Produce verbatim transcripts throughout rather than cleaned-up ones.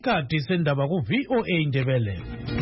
Kati sendaba ku V O A Ndebele.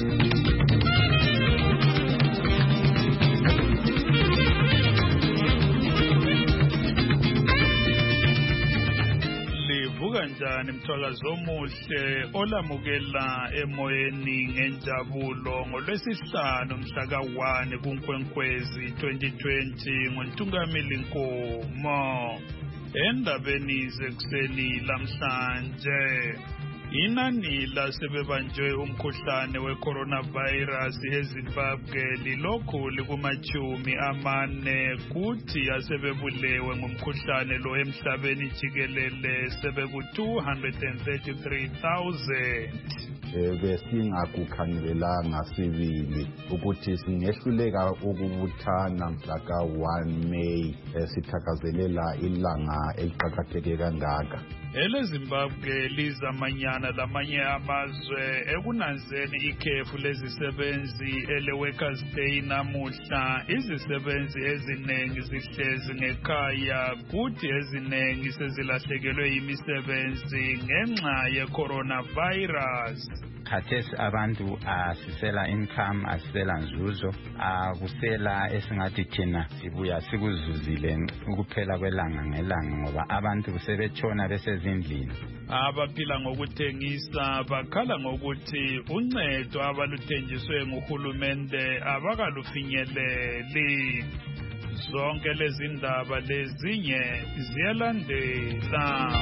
Livuka njani mthwakazo omuhle olamukela emoyeni ngenjabulo ngolwesihlanu mhla ka one kuNkwenkwezi twenty twenty ngoNtungamili Nkomo. Endabeni zekuseni lamhlanje inani lasebebanjwe umkhuhlane we-coronavirus eZimbabwe lilokhu likumachumi amane kuthi asebebulewe ngumkhuhlane lo emhlabeni jikelele sebeku two hundred thirty-three thousand. Besingakukhangelelanga sibili ukuthi singehluleka ukubuthana mhla ka one May sithakazelela ilanga eliqhakatheke kangaka. EleZimbabwe lizamanyana lamanye amazwe ekunanzeni ikhefu lezisebenzi ele-Workers' Day namuhla. Izisebenzi eziningi zihlezi ngekhaya kuthi eziningi sezilahlekelwe yimisebenzi ngenxa ye-coronavirus. Khathesi abantu asisela income asisela nzuzo akusela esingathi thina sibuya sikuzuzile ukuphela kwelanga ngelanga ngoba abantu sebetshona besezindlini. Abaphila ngokuthengisa bakhala ngokuthi uncedo abaluthenjiswe nguhulumende abakalufinyeleli. Zonke lezi ndaba lezinye ziyalandela.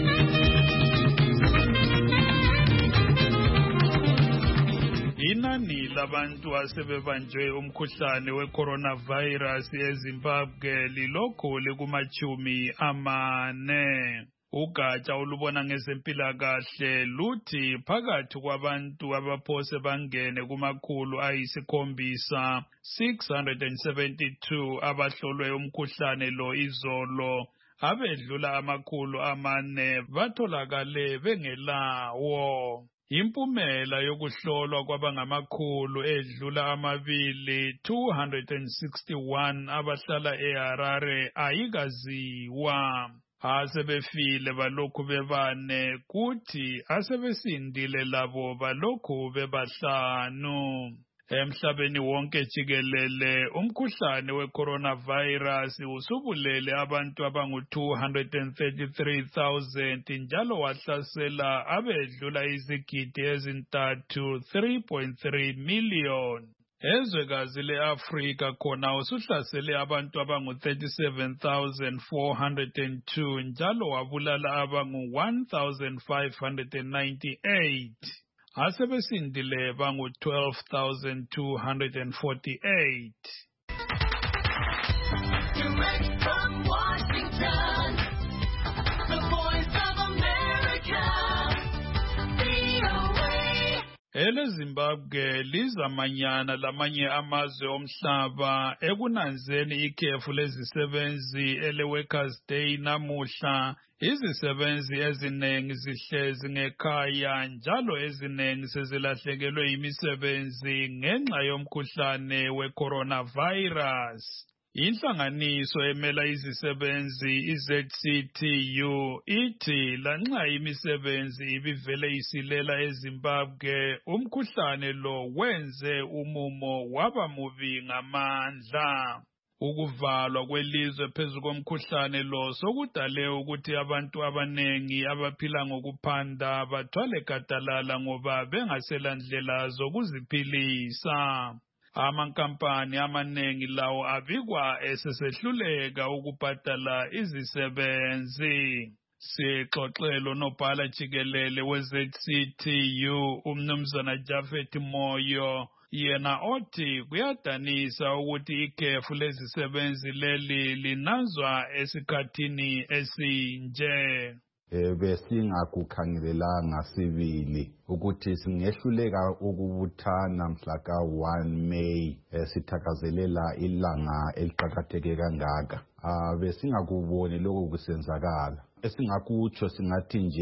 Inani labantu asebebanjwe umkhuhlane we-coronavirus eZimbabwe lilokhu likumachumi amane. Ugatsha olubona ngezempilakahle luthi phakathi kwabantu abaphose bangene kumakhulu ayisikhombisa six hundred seventy-two abahlolwe umkhuhlane lo izolo, abedlula amakhulu amane batholakale bengelawo. Impumela yokuhlolwa kwabangamakhulu edlula amabili two hundred sixty-one abahlala eHarare ayikaziwa. Asebefile balokhu bebane kuthi asebesindile labo balokhu bebahlanu. Emhlabeni wonke jikelele umkhuhlane we-coronavirus usubulele abantu abangu two hundred thirty-three thousand njalo wahlasela abedlula izigidi ezintathu three point three million. Ezwekazi le-Afrika khona usuhlasele abantu abangu thirty-seven thousand four hundred two njalo wabulala abangu one thousand five hundred ninety-eight. Asebesindile bangu twelve thousand two hundred forty-eight. Direct from Washington, the Voice of America, V O A. EleZimbabwe lizamanyana lamanye amazwe omhlaba ekunanzeni ikhefu lezisebenzi ele-Workers' Day namuhla. Izisebenzi eziningi zihlezi ngekhaya njalo eziningi sezilahlekelwe imisebenzi ngenxa yomkhuhlane we-coronavirus. Inhlanganiso emela izisebenzi i-Z C T U ithi lanxa imisebenzi ibivele isilela eZimbabwe, umkhuhlane lo wenze umumo waba mubi ngamandla. Ukuvalwa kwelizwe phezu komkhuhlane lo sokudale ukuthi abantu abanengi abaphila ngokuphanda bathwale gadalala ngoba bengasela ndlela zokuziphilisa. Amankampani amanengi lawo abikwa esesehluleka ukubhadala izisebenzi. Sixoxelo nobhala jikelele we-Z C T U umnumzana Japhet Moyo, yena othi kuyadanisa ukuthi ikhefu lezisebenzi leli linazwa esikhathini esinje. Besingakukhangelelanga sibili ukuthi singehluleka ukubuthana mhla ka one May sithakazelela ilanga eliqhakatheke kangaka. Besingakuboni lokho kusenzakala. Esingakutsho singathi nje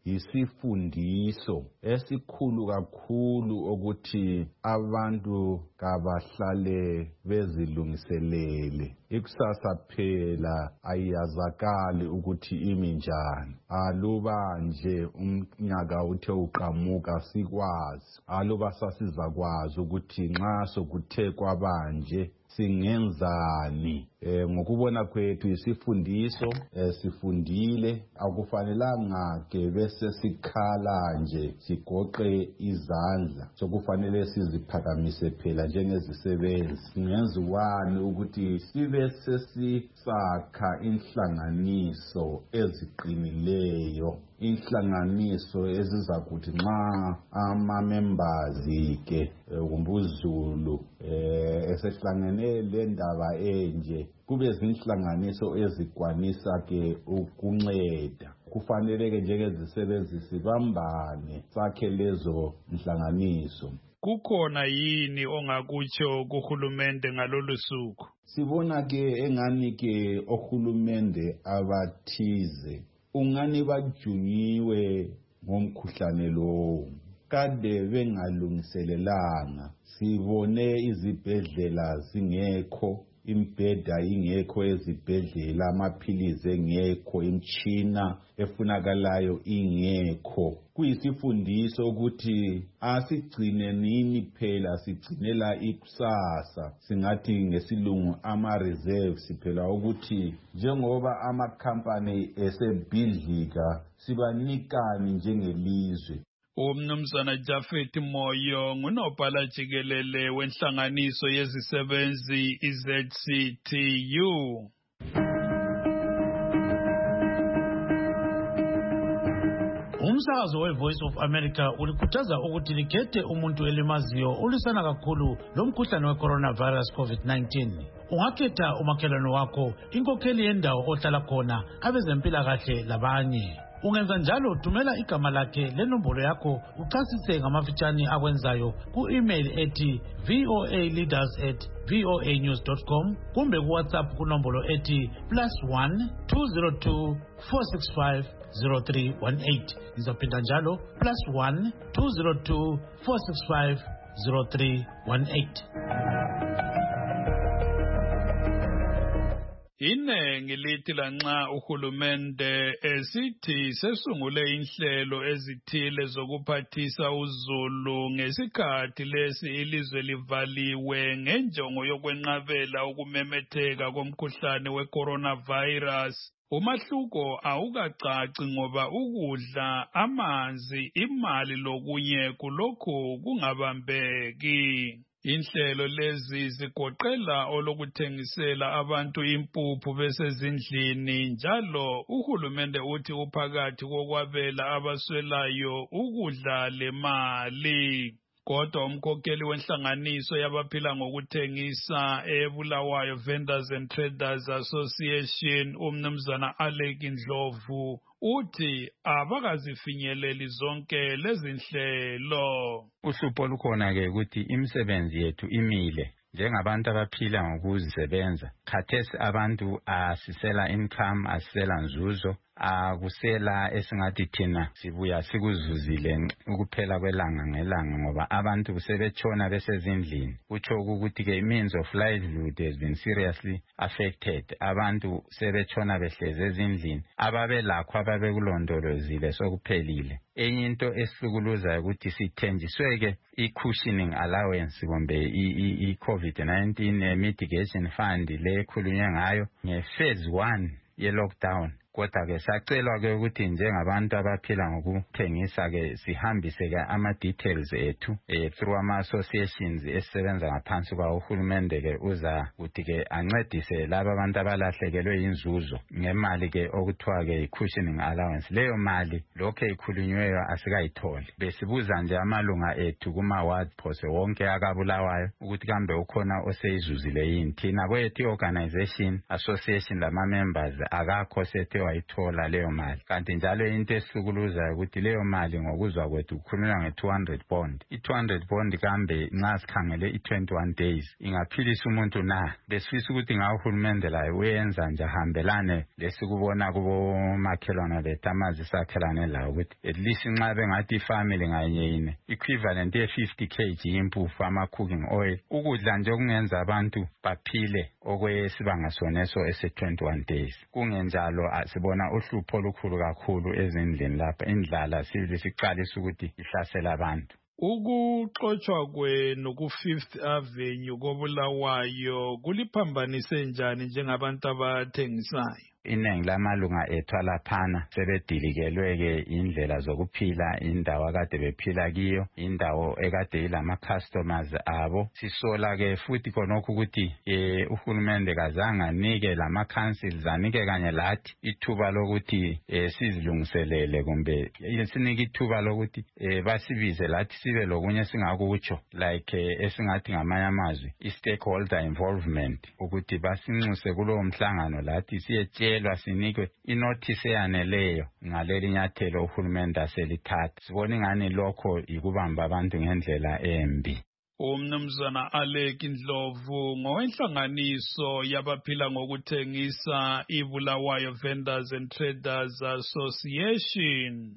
yisifundiso esikhulu kakhulu ukuthi abantu kabahlale bezilungiselele. Ikusasa phela ayazakali ukuthi imi njani. Aluba nje umnyaka uthe uqhamuka sikwazi, aluba sasizakwazi ukuthi nxa sokuthe kwabanje singenzani. Eh ngokubona kwethu isifundiso eh, sifundile akufanelanga ke bese sikhala nje sigoqe izandla, sokufanele siziphakamise phela njengezisebenzi. Singenziwani ukuthi sibe sesisakha inhlanganiso eziqinileyo, inhlanganiso ezizakuthi nxa ama members ke umbuzulu eh esehlangene le ndaba enje kube zinhlanganiso ezikwanisa ke ukunceda. Kufanele ke njengezisebenzi sibambane sakhe lezo nhlanganiso. Kukhona yini ongakutsho kuhulumende ngalolu suku? Sibona ke engani ke ohulumende abathize ungani bajunyiwe ngomkhuhlane lo, kade bengalungiselelanga. Sibone izibhedlela zingekho, imbheda ingekho ezibhedlela, amaphilizi engekho, imtshina efunakalayo ingekho. Kuyisifundiso ukuthi asigcine nini phela sigcinela ikusasa, singathi ngesilungu ama reserves phela, ukuthi njengoba ama company esebhidlika sibanikani njengelizwe. Umnumzana Jafet Moyo ngunobhala jikelele wenhlanganiso yezisebenzi I-Z C T U. Umsakazo we-Voice of America ulikhuthaza ukuthi likhethe umuntu elimaziyo ulisana kakhulu lomkhuhlane we-coronavirus COVID nineteen. Ungakhetha umakhelwane wakho, inkokheli yendawo ohlala khona, abezempilakahle labanye. Ungenza njalo, thumela igama lakhe lenombolo yakho uchasise ngamafitshane akwenzayo ku-email ethi voaleaders at voanews dot com kumbe ku-WhatsApp kunombolo ethi plus one two zero two four six five zero three one eight. Ngizaphinda njalo plus one two zero two four six five zero three one eight. Inengi lithi lanxa uhulumende esithi sesungule inhlelo ezithile zokuphathisa uzulu ngesikhathi lesi ilizwe livaliwe ngenjongo yokwenqabela ukumemetheka komkhuhlane we-coronavirus. Umahluko awukacaci ngoba ukudla, amanzi, imali lokunye kulokhu kungabambeki. Inhlelo lezi zigoqela olokuthengisela abantu impuphu besezindlini, njalo uhulumende uthi uphakathi kokwabela abaswelayo ukudla lemali. Kodwa umkhokheli wenhlanganiso yabaphila ngokuthengisa eBulawayo Vendors and Traders Association, umnumzana Alec Ndlovu, uthi abakazifinyeleli zonke lezi nhlelo. Uhlupho lukhona ke ukuthi imisebenzi yethu imile njengabantu abaphila ngokuzisebenza. Khathesi abantu asisela income, asisela nzuzo, akusela esingathi thina sibuya sikuzuzile ukuphela kwelanga ngelanga ngoba abantu sebetshona besezindlini. Kutsho ukuthi ke means of livelihood has been seriously affected. Abantu sebetshona behleze ezindlini, ababelakho ababekulondolozile sokuphelile. Enye into esihlukuluzayo ukuthi sithenjisweke i-cushioning allowance kumbe i-COVID nineteen mitigation fund le ekhulunywe ngayo nge-phase one ye-lockdown. Kodwa ke sacelwa ke ukuthi njengabantu abaphila ngokuthengisa ke sihambise ke ama details ethu eh, through ama associations esisebenza ngaphansi kwa uhulumende ke uza ukuthi ke ancedise laba abantu abalahlekelwe inzuzo ngemali ke okuthiwa ke cushioning allowance. Leyo mali lokho ekhulunyweyo asikayitholi. Besibuza nje amalunga ethu kuma ward phose wonke akabulawayo ukuthi kambe ukhona oseyizuzile yini. Thina kwethu organization association lama members akakho sethe wayithola leyo mali. Kanti njalo into esihlukuluzayo ukuthi leyo mali ngokuzwa kwethu kukhulunywa nge-two hundred bond. I-two hundred bond kambe nxa sikhangele i-twenty-one days ingaphilisa umuntu na. Besifisa ukuthi ngawo uhulumende layo uyenza nje ahambelane lesikubona kubomakhelwane bethu amazisi akhelane lawo ukuthi at least nxa bengathi ifamily ngayinye equivalent ye-fifty kilograms impuphu ama-cooking oil ukudla nje okungenza abantu baphile okwesibanga soneso ese-twenty-one days. Kungenjalo sibona uhlupho olukhulu kakhulu ezindlini lapha indlala sibili siqalisa ukuthi ihlasela abantu. Ukuxoxwa kwenu ku-Fifth Avenue koBulawayo kuliphambanise njani njengabantu abathengisayo? Iningi lamalunga ethu alaphana sebedilikelwe-ke indlela zokuphila, indawo akade bephila kiyo, indawo ekade ilama-customers abo. Sisola-ke futhi khonokho ukuthi um uhulumende kazange anike lama-councils anike kanye lathi ithuba lokuthi um sizilungiselele kumbe sinike ithuba lokuthi um basibize lathi sibe lokunye singakutsho like um esingathi ngamanye amazwi i-stakeholder involvement ukuthi basinxuse kulowo mhlangano lathi siyetshe elwa sinikwe inothisi eyaneleyo ngaleli nyathelo uhulumende aselithatha. Sibona ingani lokho ikubamba abantu ngendlela embi. Umnumzana Alec Ndlovu ngowenhlanganiso yabaphila ngokuthengisa iBulawayo Vendors and Traders Association.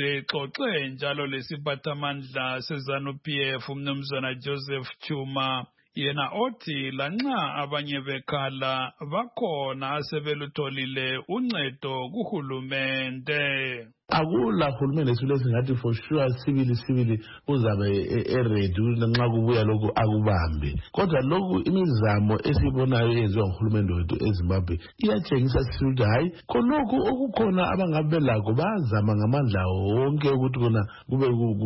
Sixoxe njalo lesiphathamandla seZanu-P F umnumzana Joseph Chuma yena othi lanxa abanye bekhala bakhona asebelutholile uncedo kuhulumende. Akula hulumende sile singathi for sure sibili sibili uzabe eready nxa kubuya lokho akubambe. Kodwa lokhu imizamo esibonayo eyenziwa nguhulumende wethu eZimbabwe iyatshengisa ukuthi hayi khonokho okukhona abangabe lakho bazama ngamandla wonke ukuthi kona kube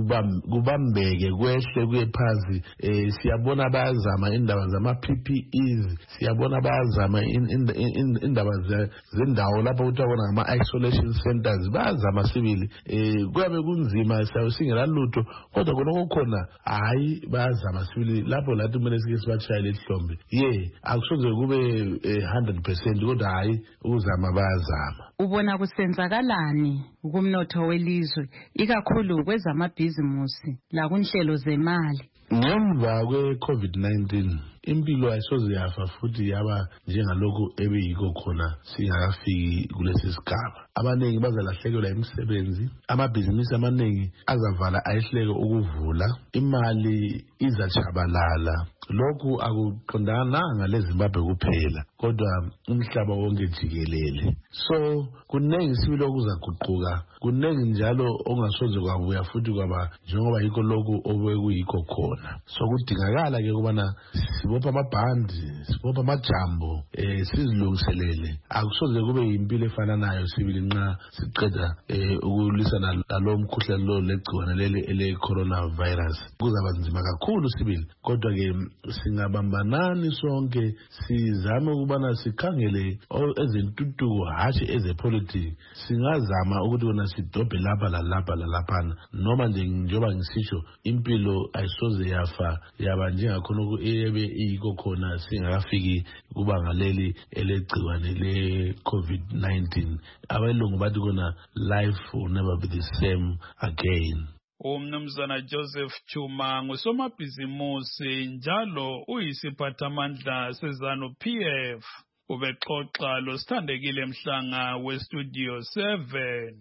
kubambeke kwehle kuye phansi. Eh siyabona bayazama indaba zama P P Es, siyabona bayazama indaba zendawo lapho kuthiwa ngama isolation centers bayazama sibili eh kuyabe kunzima singela lutho kodwa khona kukhona hayi bayazama sibili lapho lathi kumele sike sibachayele ihlombe ye akusoze kube one hundred percent kodwa hayi ukuzama bayazama. Ubona kusenzakalani kumnotho welizwe ikakhulu kwezamabhizimusi la kunhlelo zemali? Ngemva kwe-COVID nineteen impilo ayisoze yafa futhi yaba njengalokho ebeyiko khona singakafiki kulesi sigaba. Abaningi bazalahlekelwa imisebenzi, amabhizinisi amaningi azavala ayihleke ukuvula, imali izachabalala. Lokhu akuqondana ngaleZimbabwe kuphela kodwa umhlaba wonke jikelele. So kunengi sibili okuzaguquka, kunengi njalo ongasoze kwabuya futhi kwaba njengoba yikho lokhu obekuyikho khona. So kudingakala ke kubana sibopha amabhandi, sibopha amajambo, eh sizilungiselele. Akusoze kube impilo efana nayo sibili nxa siqeda eh ukulwisana nalo mkhuhlane lo legciwane leli ele coronavirus. Kuzaba nzima kakhulu sibili kodwa ke singabambanani sonke sizame ukubana sikhangele ezentuthuko hashi ezepolitiki. Singazama ukuthi wona sidobhe lapha lalapha lalaphana noma nje njengoba ngisisho impilo ayisoze yafa yaba njengakhona ebe iyiko khona singakafiki kubanga leli elegciwane le COVID nineteen. Abelungu bathi kona life will never be the same again. Umnumzana Joseph Chuma ngusomabhizimusi njalo uyisiphathamandla seZanu-P F ubexoxa lo sithandekile Mhlanga weStudio seven.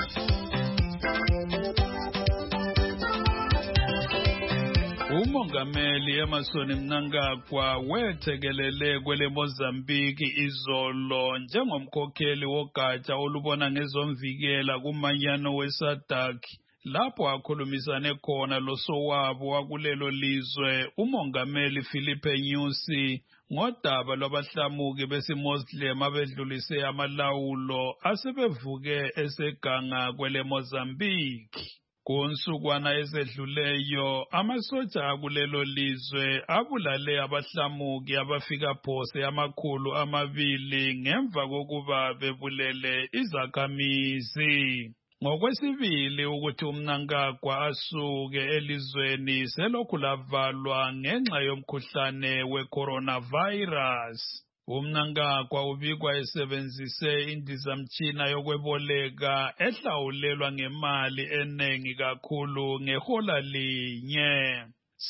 Umongameli Emmerson Mnangagwa wethekelele kwele Mozambique izolo njengomkhokheli wogatsha olubona ngezomvikela kumanyano weSADC. Lapho akhulumisane khona losowabo wakulelo lizwe umongameli Filipe Nyusi ngodaba lwabahlamuki besiMuslim abedlulise amalawulo asebevuke eseganga kwele Mozambique. Kunsukwana ezedluleyo amasoja akulelo lizwe abulale abahlamuki abafika phose amakhulu amabili ngemva kokuba bebulele izakhamizi. Ngokwesibili ukuthi uMnangagwa asuke elizweni selokhu lavalwa ngenxa yomkhuhlane we coronavirus. Umnangagwa ubikwa esebenzise indizamtshina yokweboleka ehlawulelwa ngemali enengi kakhulu ngehola linye.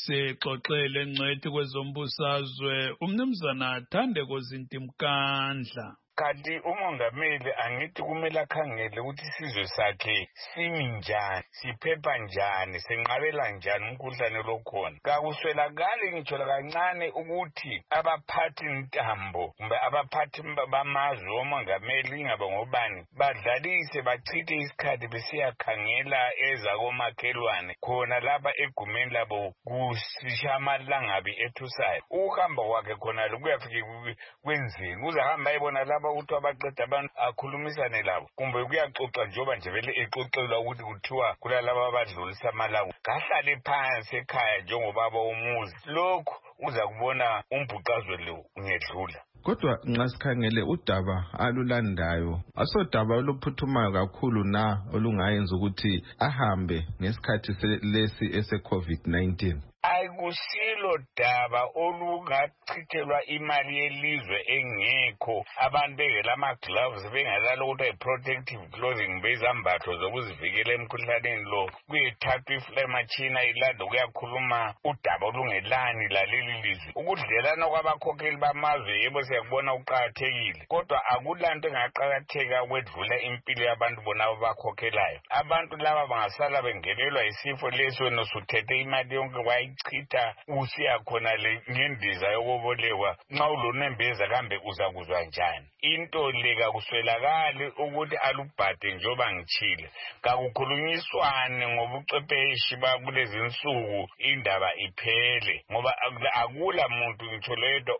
Sixoxele ngcwethi kwezombusazwe umnumzana Thandeko Zintimkandla. Kanti umongameli angithi kumele akhangele ukuthi isizwe sakhe simi njani, siphepha njani, senqabela njani umkhuhlane lokhona. Kakuswelakali ngitsho kancane ukuthi abaphathi ntambo kumbe abaphathi bamazwe omongameli ingaba ngobani badlalise bachithe isikhathi besiyakhangela ezakomakhelwane khona lapha egumeni labo kusishamalanga ethusayo. Uhamba kwakhe khona lokuyafika kwenzeni uzahamba ayibona lapha ukuthi abaqeda abantu akhulumisane labo kumbe kuyaxoxa njengoba nje vele exoxelwa ukuthi kuthiwa kulalabo abadlulisa amalawu kahlale phansi ekhaya njengobaba umuzi. Lokhu uza kubona umbhuqazwe lo ungedlula. Kodwa nxa sikhangele udaba alulandayo asodaba oluphuthumayo kakhulu na olungayenza ukuthi ahambe ngesikhathi lesi ese COVID nineteen. Ayikusilo daba olungachithelwa imali yelizwe engekho abantu bengela ama-gloves bengalalo ukuthi ay-protective clothing bezambatho zokuzivikela emkhuhlaneni lo kuyethathwa iflematshina ilanda kuyakhuluma udaba olungelani laleli lizwe. Ukudlelana kwabakhokheli bamazwe yebo siyakubona uqakathekile kodwa akulanto engaqakatheka ukwedlula impilo yabantu bona abakhokhelayo. Abantu laba bangasala bengenelwa isifo leso nosuthethe imali yonke kwayi chitha usiya khona le ngendiza yokubolekwa nxa ulonembeza kambe uzakuzwa njani. Into le kakuswelakali ukuthi alubhade njoba ngichile kakukhulunyiswane ngobuchwepeshi bakulezi insuku indaba iphele ngoba akula muntu ngitsho ledo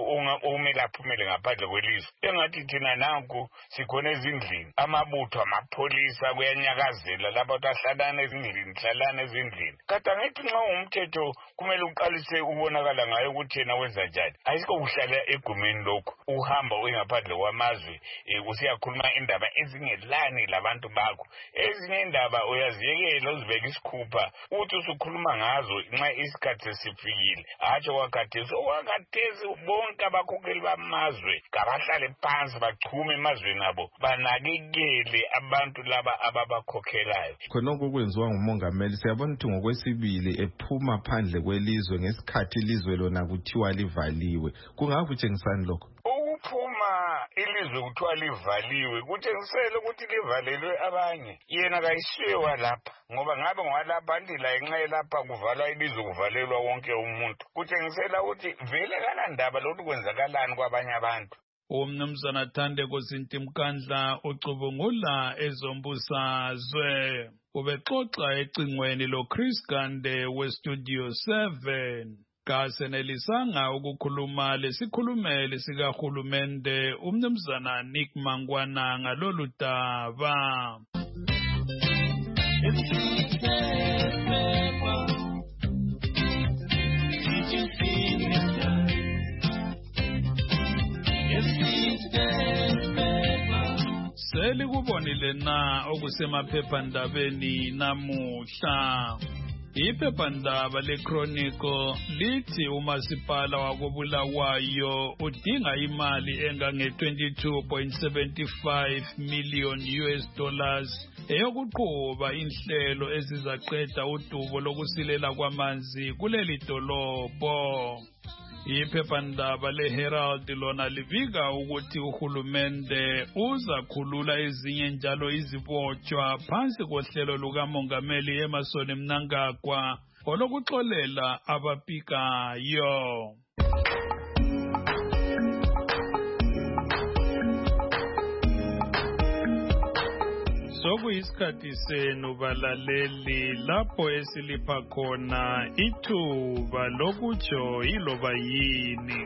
umela aphumele ngaphandle kwelizwe. Engathi thina nanku sikhona ezindlini amabutho amapholisa kuyanyakazela lapha tahlalana ezindlini hlalana ezindlini. Kanti angithi nxa umthetho kumele uqalise ubonakala ngayo ukuthi yena wenza njani. Ayikho kuhlala egumeni lokho uhamba uyengaphandle kwamazwe usiyakhuluma indaba ezingelani labantu bakho. Ezinye indaba uyaziyekela uzibeka isikhupha uthi usukhuluma ngazo nxa isikhathi sesifikile. Hatsho kwakhathesi okwakhathesi bonke abakhokheli bamazwe kabahlale phansi bachume emazweni abo banakekele abantu laba ababakhokhelayo. Khonoko kwenziwa ngumongameli siyabona ukuthi ngokwesibili ephuma phandle kwelizwe ngesikhathi ilizwe lona kuthiwa livaliwe. Kungakutshengisani lokho? Ukuphuma ilizwe kuthiwa livaliwe kutshengisela ukuthi livalelwe abanye. Yena kayisiwe lapha ngoba ngabe ngwalapha ndila enxa lapha kuvalwa ilizwe kuvalelwa wonke umuntu. Kutshengisela ukuthi vele kalandaba lokhu kwenzakalani kwabanye abantu. Umnumzana Thandeko Zintimkandla ucubungula ezombusazwe. Ubexoxa ecingweni lo Chris Gande we Studio seven. Kasenelisanga ukukhuluma lesikhulumeli sikahulumende umnumzana Nick Mangwana ngalolu daba. Selikubonile na okusemaphephandabeni namuhla. Iphephandaba leChronicle lithi umasipala wakobulawayo udinga imali engange twenty-two point seven five million U S dollars eyokuqhuba inhlelo ezizaqeda udubo lokusilela kwamanzi kuleli dolobho. Iphephandaba leHerald lona livika ukuthi uhulumende uzakhulula ezinye njalo izibotshwa phansi kohlelo lukamongameli Emmerson Mnangagwa olokuxolela abapikayo. Sokuyisikhathi senu balaleli lapho esilipha khona ithuba lokutsho iloba yini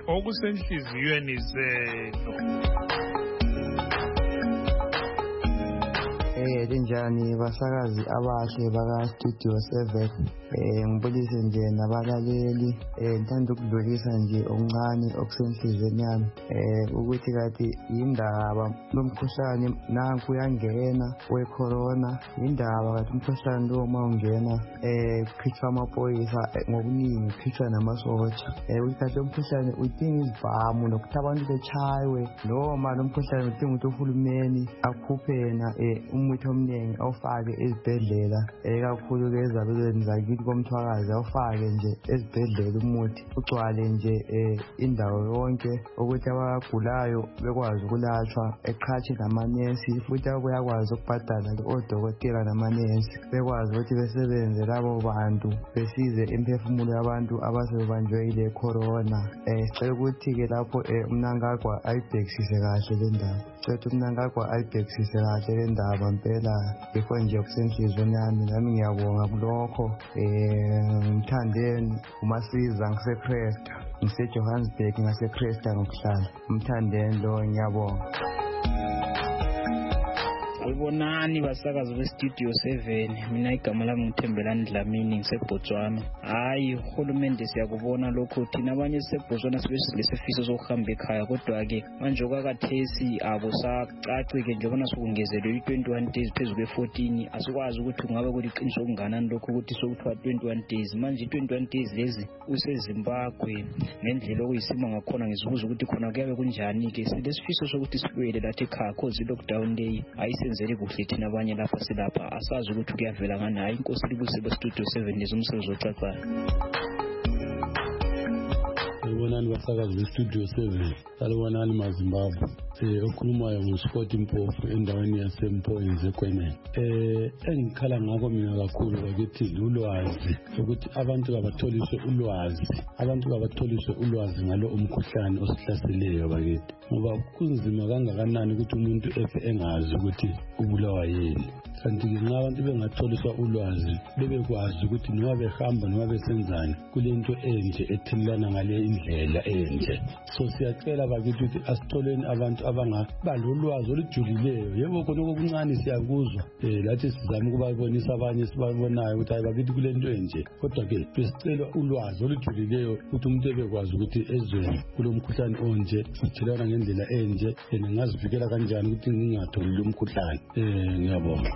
okusenhliziyweni zenu. Eh linjani basakazi abahle baka Studio seven. Eh ngibulise nje nabalaleli eh ngithanda ukudlulisa nje okuncane okusenhlizweni yami eh ukuthi kathi indaba lomkhuhlane nanku uyangena we-corona indaba kathi umkhuhlane lo uma ungena eh kukhitshwa amaphoyisa ngokuningi kukhitshwa namasotsha eh ukuthi umkhuhlane udinga izibhamu nokuthi abantu bechaywe noma lo mkhuhlane udinga ukuthi uhulumeni akhuphe yena eh umuthi omningi awufake ezibhedlela eh kakhulu ke ezabelweni zakithi komthwakazi awufake nje ezibhedlela umuthi ugcwale nje eh indawo yonke ukuthi abagulayo bekwazi ukulatshwa eqhatshe namanesi futhi akuyakwazi ukubhadala odokotela namanesi bekwazi ukuthi besebenze labo bantu besize imphefumulo yabantu abasebanjwe ile corona eh sicela ukuthi ke lapho umnankagwa ayibhekisise kahle le ndaba cethu umnankagwa ayibhekisise kahle le ndaba impela yikho nje okusenhlizweni yami nami ngiyabonga kulokho eh ngithandeni umasiza ngiseCresta ngiseJohannesburg ngaseCresta ngokuhlala umthandeni lo ngiyabonga. Ubonani basakazi bestudio seven mina igama lami ngithembelani Dlamini ngiseBotswana. Hayi uhulumende siyakubona lokho thina abanye siseBotswana sibesifiso sokuhamba ekhaya kodwa ke manje okakathesi akusacaci ke njengoba nasokungezelwe twenty-one days phezulu kwe-fourteen asikwazi ukuthi kungabe kuliqiniso okunganani lokho ukuthi sokuthiwa twenty-one days manje twenty-one days lezi useZimbabwe ngendlela okuyisimo ngakhona ngizibuza ukuthi khona kuyabe kunjani ke silesifiso sokuthi sibuyele lathi ekhaya cause i-lockdown leyi ayisenzele kuhle thina abanye lapha silapha asazi ukuthi kuyavela ngani. Hayi inkosi libuse bestudio seven lezomsebenzi ocacayo. Ubonani basakazi bestudio seven salubonani maZimbabwe eh okhulumayo nguScott Mpofu endaweni yaseMpoyinze eKwenene. Eh engikhala ngakho mina kakhulu bakithi ulwazi ukuthi abantu kabatholiswe ulwazi abantu kabatholiswe ulwazi ngalo umkhuhlane osihlaseleyo bakithi ngoba kunzima kangakanani ukuthi umuntu efe engazi ukuthi ubulawa yini. Kanti nxa abantu bengatholiswa ulwazi bebekwazi ukuthi noma behamba noma besenzani kulento enje ethelelana ngale indlela enje. So siyacela bakithi ukuthi asitholeni abantu abangaba lolwazi olujulileyo. Yebo khona okuncane siyakuzwa eh lathi sizama ukubabonisa abanye sibabonayo ukuthi hayi bakithi kulento enje kodwa ke besicela ulwazi olujulileyo ukuthi umuntu ebekwazi ukuthi ezweni kulomkhuhlane onje sithelana ngendlela enje yena ngazivikela kanjani ukuthi ngingatholi lo mkhuhlane. Eh ngiyabonga.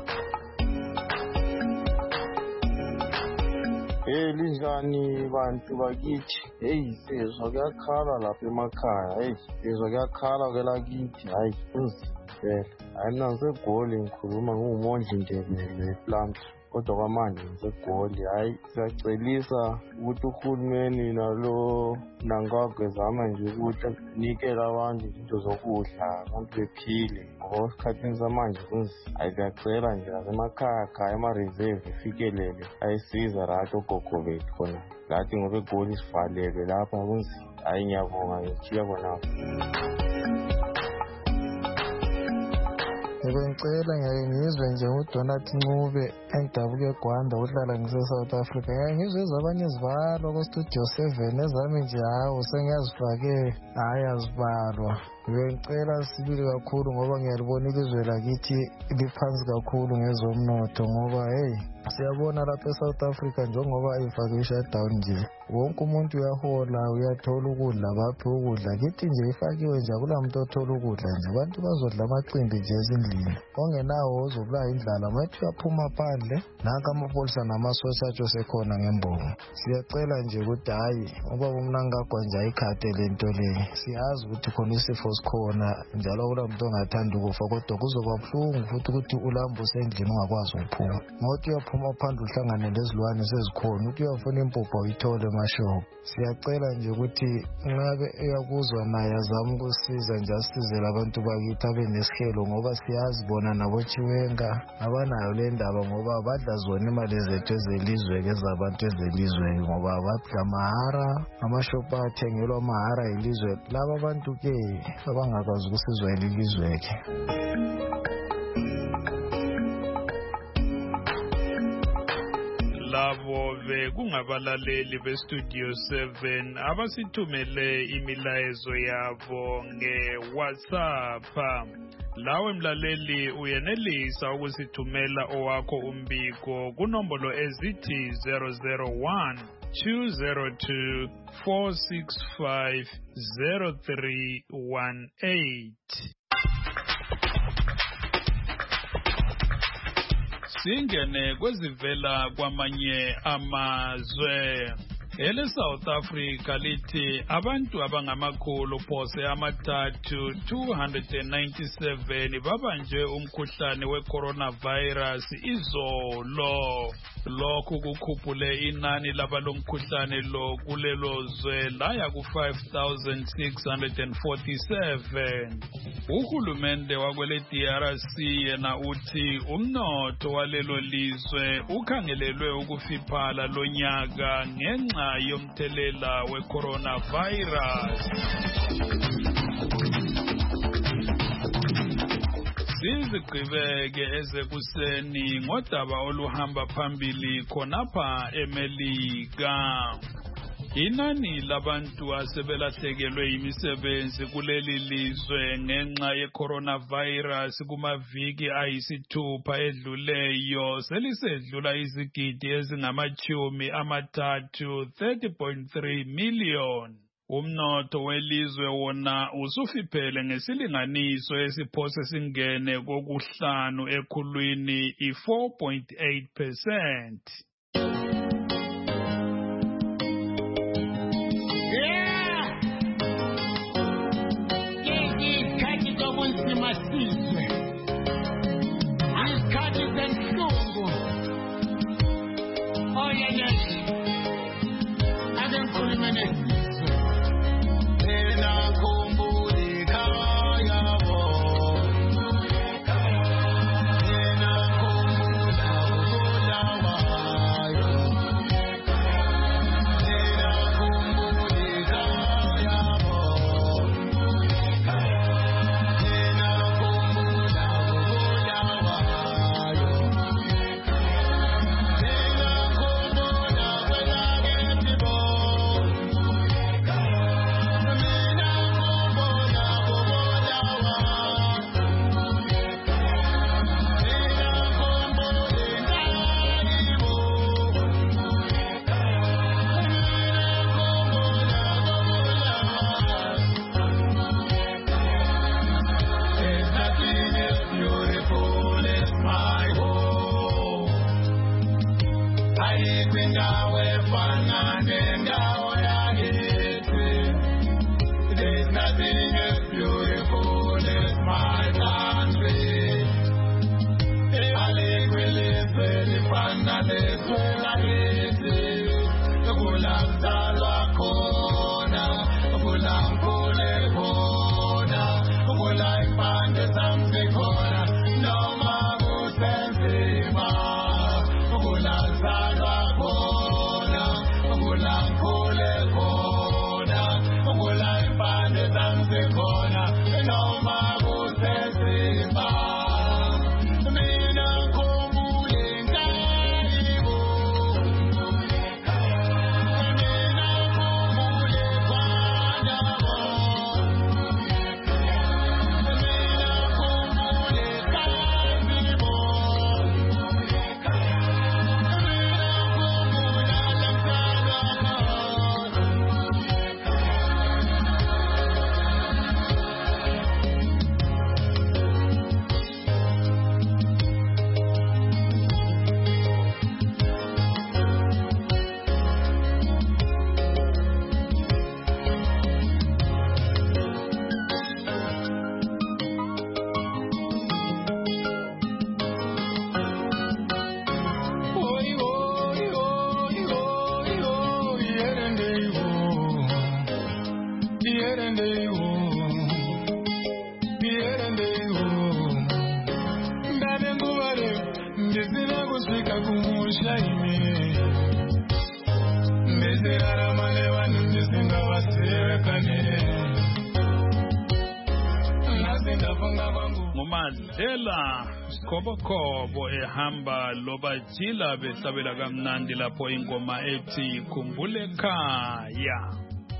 Hey linjani bantu bakithi hey sizwa kuyakhala lapha emakhaya hey sizwa kuyakhala ke lakithi hayi kunzima hayi mina ngisegoli ngikhuluma ngumondli Ndebele plant kodwa kwamanje ngisegoli. Hayi siyacelisa ukuthi uhulumeni nalo Mnangagwa ezama nje ukuthi nikele abantu izinto zokudla abantu bephile ngoba esikhathini samanje kunzima. Hayi siyacela nje lasemakhaya khaya ama-reserve ifikelele ayisiza rathi ogogo bethu khona lathi ngoba egoli sivalelwe lapha kunzima. Hayi ngiyabonga ngithiya khonapho. Ngicela ngeke ngizwe nje uDonald Ncube engidabuke eGwanda uhlala ngise-South Africa. Ngeke ngizwe ezabanye izivalo ku-Studio seven ezami nje hawu sengiyazifake hayi azibalwa. Ngicela sibili kakhulu ngoba ngiyalibona ilizwe lakithi liphansi kakhulu ngezomnotho ngoba hey siyabona lapha eSouth Africa njengoba ifake i-shutdown nje wonke umuntu uyahola uyathola ukudla baphi ukudla kithi nje ifakiwe nje akulamuntu othola ukudla nje abantu bazodla amacimbi nje ezindlini ongenawo ozobulawa indlala mathi uyaphuma phandle nanka amapholisa namasosha atsho sekhona ngembongo. Siyacela nje ukuthi hayi ubaba uMnangagwa nje ayikhade lento leyi siyazi ukuthi khona isifo sikhona njalo kulamuntu ongathanda ukufa kodwa kuzoba buhlungu futhi ukuthi ulamba usendlini ungakwazi ukuphuma ngokuthi uyaphuma phandle uhlangane lezilwane sezikhona ukuthi uyafuna impuphu uyithole emashopu. Siyacela nje ukuthi ngabe uyakuzwa naye azama ukusiza nje asize labantu bakithi abe nesihelo ngoba siyazi bona nabo Chiwenga abanayo le ndaba ngoba badla zona imali zethu ezelizwe kezabantu ezelizwe ngoba badla mahara amashopu athengelwa mahara ilizwe laba abantu ke abangakwazi ukusizwa ilizwe ke. Labo bekungabalaleli bestudio seven abasithumele imilayezo yabo ngeWhatsApp. Lawe mlaleli uyenelisa ukusithumela owakho umbiko kunombolo ezithi zero zero one two zero two four six five zero three one eight. Singene kwezivela kwamanye amazwe. Ele South Africa lithi abantu abangamakhulu phose amathathu two hundred ninety-seven babanje umkhuhlane we-coronavirus izolo. Lokhu kukhuphule inani labalomkhuhlane lo kulelo zwe laya ku five thousand six hundred forty-seven. Uhulumende wakwele D R C yena uthi umnotho walelo lizwe ukhangelelwe ukufiphala lonyaka ngenxa yomthelela we-coronavirus. Sizigqibeke ezekuseni ngodaba oluhamba phambili khonapha eMelika. Inani labantu asebelahlekelwe imisebenzi kuleli lizwe ngenxa ye-coronavirus kumaviki ayisithupha edluleyo selisedlula izigidi ezingamachumi amathathu thirty point three million. Umnotho welizwe wona usufiphele ngesilinganiso esiphose singene kokuhlanu ekhulwini i four point eight percent. Ngumadlela Skobokhobo ehamba loba jila behlabela kamnandi lapho ingoma ethi khumbule ekhaya.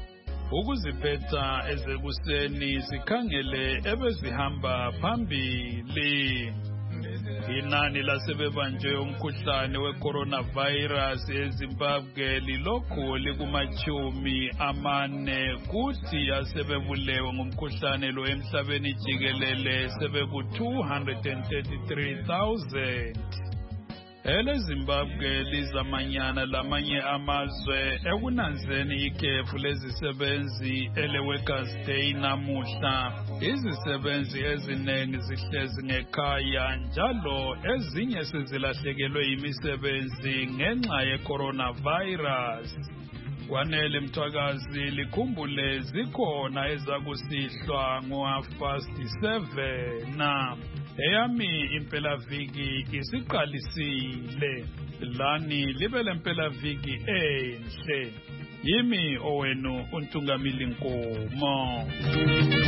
ukuziphetha ezekuseni sikhangele ebezihamba phambili. Inani lasebebanjwe umkhuhlane we-coronavirus eZimbabwe lilokhu likumachumi amane kuthi asebebulewe ngumkhuhlane lo emhlabeni jikelele sebeku-two hundred thirty-three thousand. Ele Zimbabwe lizamanyana lamanye amazwe ekunanzeni ikhefu lezisebenzi ele Workers Day namuhla. Izisebenzi eziningi zihlezi ngekhaya njalo ezinye sezilahlekelwe imisebenzi ngenxa ye-coronavirus. Kwanele Mthwakazi likhumbule zikhona ezakusihlwa ngo-half past seven na eyami impelaviki isiqalisile. Lani libe lempelaviki enhle. Yimi owenu uNtungamili Nkomo.